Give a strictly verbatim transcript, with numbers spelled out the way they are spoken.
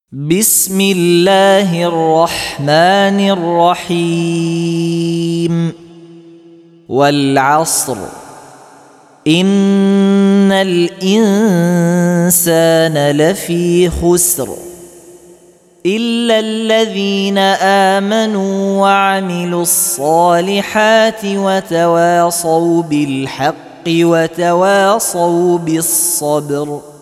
بسم الله الرحمن الرحيم والعصر إن الإنسان لفي خسر إلا الذين آمنوا وعملوا الصالحات وتواصوا بالحق وتواصوا بالصبر.